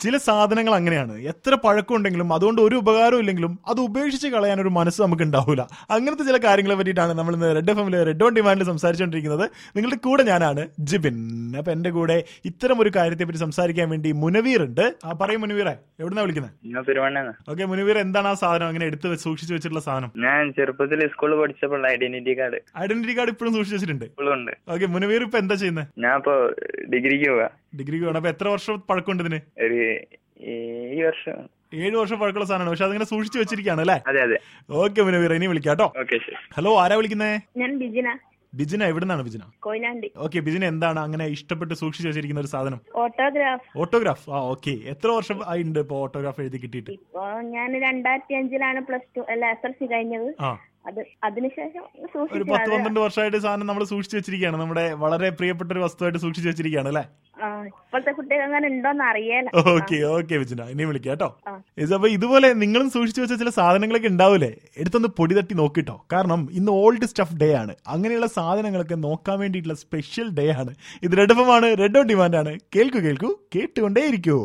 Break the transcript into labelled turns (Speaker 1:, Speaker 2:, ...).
Speaker 1: ചില സാധനങ്ങൾ അങ്ങനെയാണ്, എത്ര പഴക്കം ഉണ്ടെങ്കിലും അതുകൊണ്ട് ഒരു ഉപകാരം ഇല്ലെങ്കിലും അത് ഉപേക്ഷിച്ച് കളയാൻ ഒരു മനസ്സ് നമുക്ക് ഉണ്ടാവില്ല. അങ്ങനത്തെ ചില കാര്യങ്ങളെ പറ്റിയിട്ടാണ് നമ്മൾ ഇന്ന് റെഡ് എഫ് എമ്മിൽ റെഡ് ഓൺ ഡിമാൻഡിൽ സംസാരിച്ചുകൊണ്ടിരിക്കുന്നത്. നിങ്ങളുടെ കൂടെ ഞാനാണ് ജിബിൻ. അപ്പൊ എന്റെ കൂടെ ഇത്തരം ഒരു കാര്യത്തെ പറ്റി സംസാരിക്കാൻ വേണ്ടി മുനവീർ ഉണ്ട്. പറയും മുനവീറെ, എവിടുന്നാ വിളിക്കുന്നത്? ഓക്കെ മുനവീർ, എന്താണ് ആ സാധനം അങ്ങനെ എടുത്ത് സൂക്ഷിച്ചു വെച്ചിട്ടുള്ള സാധനം?
Speaker 2: ഞാൻ ചെറുപ്പത്തിൽ സ്കൂളിൽ പഠിച്ചപ്പോൾ ഐഡന്റിറ്റി കാർഡ്
Speaker 1: ഇപ്പോഴും സൂക്ഷിച്ചു വെച്ചിട്ടുണ്ട്. ഓക്കെ മുനവീർ ഇപ്പൊ എന്താ ചെയ്യുന്നത്?
Speaker 2: ഞാൻ ഇപ്പൊ ഡിഗ്രിക്ക്
Speaker 1: പോവാ. അപ്പൊ എത്ര വർഷം പഴക്കമുണ്ട് ഇതിന്?
Speaker 2: ഒരു
Speaker 1: 7 വർഷം പഴക്കമുള്ള സാധനമാണ്, പക്ഷെ അതിങ്ങനെ സൂക്ഷിച്ചു വെച്ചിരിക്കുകയാണ് അല്ലേ?
Speaker 2: അതെ.
Speaker 1: ഓക്കെ മുനവീർ, ഇനി വിളിക്കാട്ടോ. ഹലോ, ആരാ വിളിക്കുന്നേ?
Speaker 3: ഞാൻ
Speaker 1: ബിജിന. എവിടുന്നാണ് ബിജിന?
Speaker 3: കൊയിലാണ്ടി.
Speaker 1: ഓക്കെ ബിജിന, എന്താണ് അങ്ങനെ ഇഷ്ടപ്പെട്ട് സൂക്ഷിച്ചു വെച്ചിരിക്കുന്ന ഒരു സാധനം?
Speaker 3: ഓട്ടോഗ്രാഫ്.
Speaker 1: ഓക്കെ, എത്ര വർഷം ആയിട്ടുണ്ട് ഇപ്പൊ ഓട്ടോഗ്രാഫ് എഴുതി കിട്ടിയിട്ട്?
Speaker 3: ഇപ്പൊ ഞാൻ 2005 പ്ലസ് 2 SLC കഴിഞ്ഞത്. അതിനുശേഷം
Speaker 1: ഒരു 10-12 വർഷമായിട്ട് സാധനം നമ്മൾ സൂക്ഷിച്ചു വെച്ചിരിക്കുകയാണ്. നമ്മുടെ വളരെ പ്രിയപ്പെട്ട ഒരു വസ്തുവായിട്ട് സൂക്ഷിച്ചു വെച്ചിരിക്കുകയാണ് അല്ലേ?
Speaker 3: ഇപ്പോഴത്തെ കുട്ടികൾ അങ്ങനെ ഉണ്ടോന്ന് അറിയാലോ.
Speaker 1: ഓക്കെ വിജിന, ഇനി വിളിക്കാം കേട്ടോ. അപ്പൊ ഇതുപോലെ നിങ്ങളും സൂക്ഷിച്ചു വെച്ച ചില സാധനങ്ങളൊക്കെ ഉണ്ടാവൂലേ, എടുത്തൊന്ന് പൊടി തട്ടി നോക്കിട്ടോ. കാരണം ഇന്ന് ഓൾഡ് സ്റ്റഫ് ഡേ ആണ്. അങ്ങനെയുള്ള സാധനങ്ങളൊക്കെ നോക്കാൻ വേണ്ടിയിട്ടുള്ള സ്പെഷ്യൽ ഡേ ആണ് ഇത്. റെഡ് എഫ് എം ആണ്, റെഡ് ഓൺ ഡിമാൻഡ് ആണ്. കേൾക്കൂ കേട്ടുകൊണ്ടേയിരിക്കൂ.